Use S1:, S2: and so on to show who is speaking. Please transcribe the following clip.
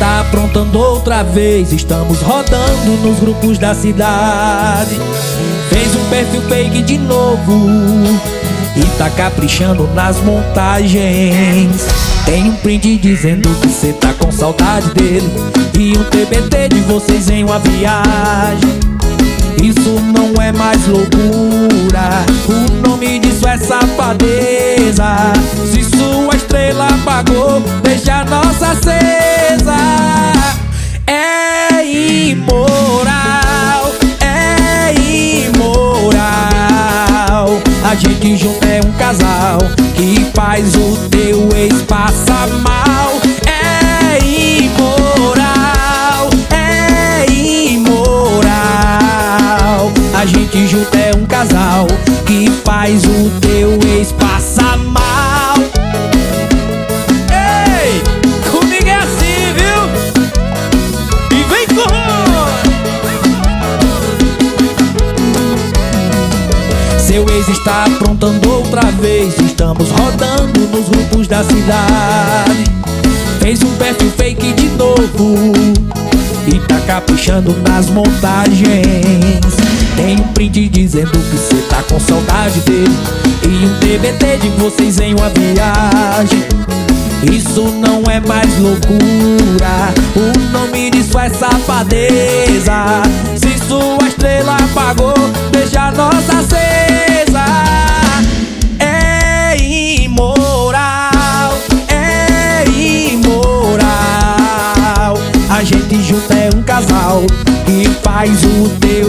S1: está aprontando outra vez. Estamos rodando nos grupos da cidade. Fez um perfil fake de novo e tá caprichando nas montagens. Tem um print dizendo que cê tá com saudade dele e um TBT de vocês em uma viagem. Isso não é mais loucura, o nome disso é safadeza. Se sua estrela apagou, deixa a nossa acesa. É imoral, é imoral. A gente junto é um casal que faz o teu ex passar mal. É imoral, é imoral. A gente junto é um casal que faz o teu ex passar mal. Ei, comigo é assim, viu? E vem correndo. Seu ex está aprontando outra vez. Estamos rodando nos grupos da cidade. Fez um perfil fake de novo e tá caprichando nas montagens. Tem um print dizendo que cê tá com saudade dele e um TBT de vocês em uma viagem. Isso não é mais loucura, o nome disso é safadeza. Se sua estrela apagou, deixa a nossa acesa. É imoral, é imoral. A gente junto é um casal que faz o teu